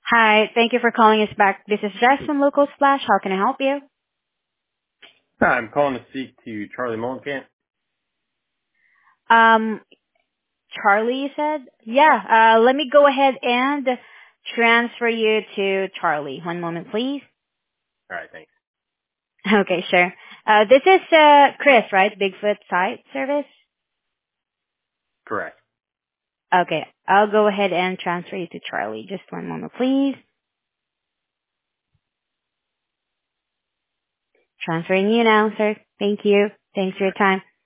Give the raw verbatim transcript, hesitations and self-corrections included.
Hi, thank you for calling us back. This is Jess from Local Splash. How can I help you? Hi, I'm calling to speak to Charlie Mullenkamp. Um, Charlie, you said? Yeah, uh, let me go ahead and transfer you to Charlie. One moment, please. All right, thanks. Okay, sure. Uh, this is, uh, Chris, right? Bigfoot Site Service? Correct. Okay, I'll go ahead and transfer you to Charlie. Just one moment, please. Transferring you now, sir. Thank you. Thanks for your time.